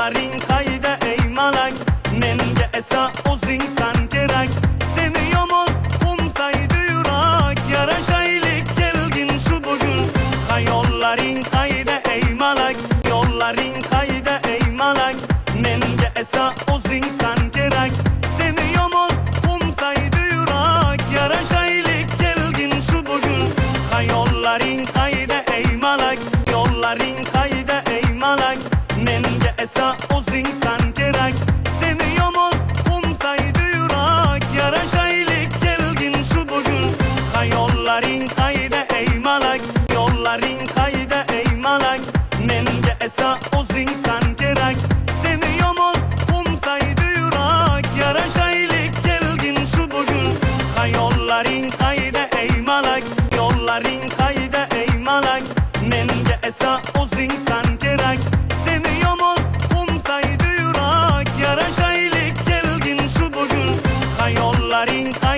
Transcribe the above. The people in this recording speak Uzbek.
yo'llaring qayda ey malak, menga esa o'zingsan kerak. Seni yomon qo'msaydi yurak, yarashaylik kelgin shu bugun. Yo'llaring qayda ey malak, yo'llaring qayda ey malak, menga esa o'zingsan kerak. Seni yomon qo'msaydi yurak, yarashaylik kelgin shu bugun. Yo'llaring qayda ey malak, yo'llaring qayda ey malak, menga esa o'zingsan kerak. Seni yomon qo'msaydi yurak, yarashaylik kelgin shu bugun. Yo'llaring qayda ey malak, yo'llaring qayda ey malak, menga esa o'zingsan kerak. Seni yomon qo'msaydi yurak, yarashaylik kelgin shu bugun. Yo'llaring qayda ey malak, yo'llaring qayda ey malak, menga esa o'zingsan kerak. Seni yomon qo'msaydi yurak, yarashaylik kelgin shu bugun. Yo'llaring